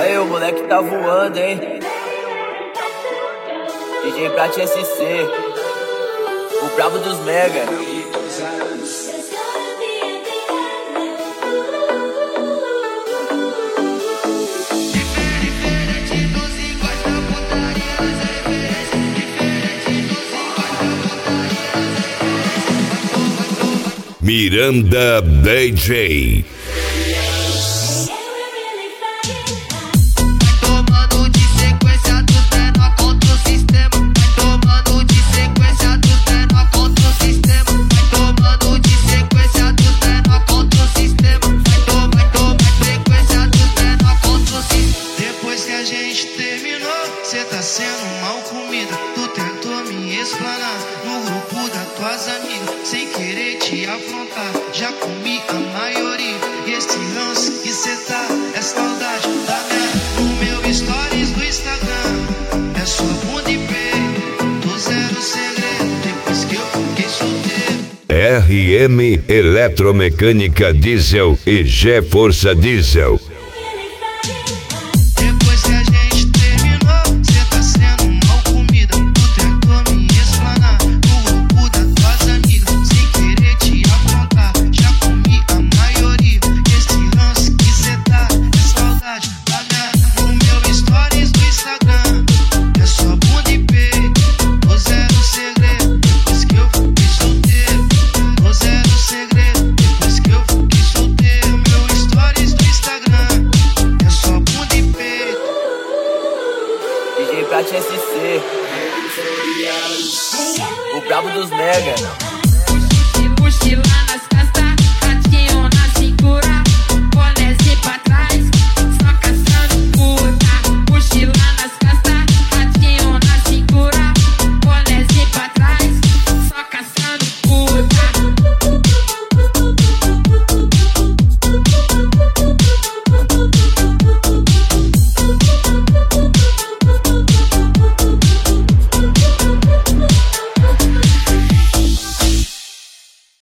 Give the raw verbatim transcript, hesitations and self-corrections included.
Aí o moleque tá voando, hein? D J Prat S C, o brabo dos mega. Miranda D J. Tomando de sequência dos menor contra o sistema. Tomando de sequência dos menor contra o sistema. Tomando de sequência dos menor contra o sistema. Toma, toma sequência dos menor contra o sistema. Depois que a gente terminou, cê tá sendo mal comida. Tu tentou me explanar no grupo das tuas amigas, sem querer te afrontar. Já comi a maioria. E esse lance que cê tá é saudade da minha. No meu stories do Instagram é sua bunda e peito. Tô zero segredo depois que eu fiquei solteiro. R M Eletromecânica Diesel e G Força Diesel.